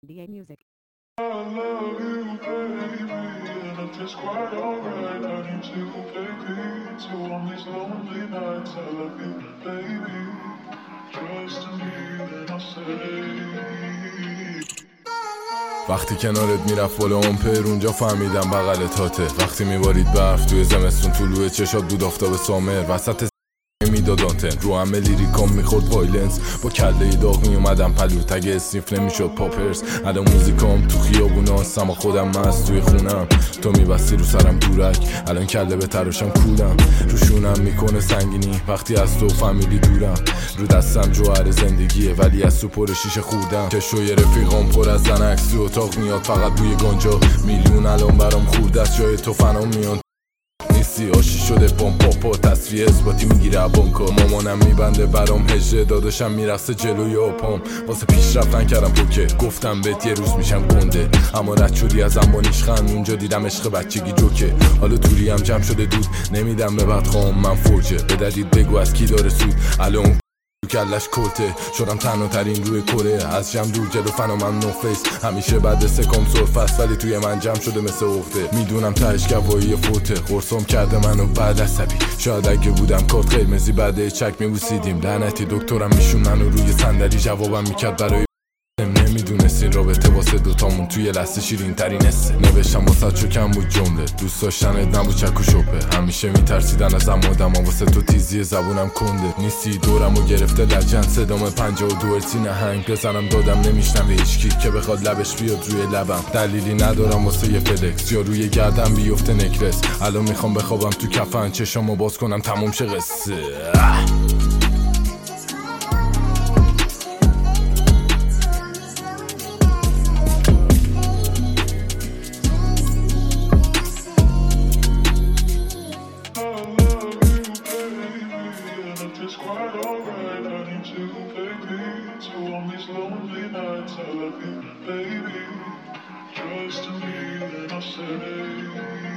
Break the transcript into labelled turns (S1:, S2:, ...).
S1: DA Music.
S2: I love you, baby, and I'm just quite alright. I need to, baby, so on these lonely nights. I love you, baby, trust me, then I'll say.
S3: وقتی کنارت میرفت بالا آمپر اونجا فهمیدم بغلتاته. وقتی میبارید برف توی زمستون طلوع چشات بود آفتاب سامر وسط میداد آنتن رو همه لیریکام میخورد وایلنس با کله داغ میومدم پلو تگ اسنیف نمیشد پاپرز. الان موزیکام تو خیابوناست اما خودم مست توی خونم. تو میبستی رو سرم دورک الان کله به تراشم کولم روشونم میکنه سنگینی وقتی از تو فامیلی دورم. رو دستم جوهر زندگیه ولی از تو پر شیشه خوردم. چشوی رفیقام پر از زنکس تو اتاق میاد فقط بوی گانجا. میلیون الان برام خورده است جای تو فنام میان نیستی آشی شده پا تصویه اثباتی میگیره بانکا. مامانم میبنده برام هجره داداشم میرقصه جلوی آپام. واسه پیش رفتن کردم پوکه گفتم بهت یه روز میشم گنده اما رد شدی از انبانیش خند. اونجا دیدم عشق بچگی جوکه حالا دوری هم جمع شده دود نمیدم به بدخوام من فرجه به ددید بگو از کی داره سود. الان کلش کلته شدم تنها ترین روی کره از جمع دور جلو فنامم نوفیس همیشه بعد سکم سرفست ولی توی من جمع شده مثل عقده. میدونم تهش گواهی فوته قرصم کرده منو بعد عصبی. شاید اگه بودم کارت قرمزی بعد چک میبوسیدیم لعنتی دکترم میشون منو روی صندلی جوابم میکرد برای نمیدونستین رابطه واسه دوتامون توی لحظه شیرین ترین حسه. نوشتم واسه چو کم بود جمله دوست داشتنت نبود چک و شپه. همیشه میترسیدن ازم آدما واسه تو تیزی زبونم کنده نیستی دورمو گرفته لجن صدام 52 ارسی نهنگ بزنم دادم نمیشنوه هیچکی که بخواد لبش بیاد روی لبم. دلیلی ندارم واسه یه فلکس یا روی گردم بیفته نکرس. الان میخوام بخوابم تو کفن چشامو باز کنم تموم شه قصه.
S2: It's quite alright, I need you, baby. So on these lonely nights, I love you, baby. Trust me, then I'll say.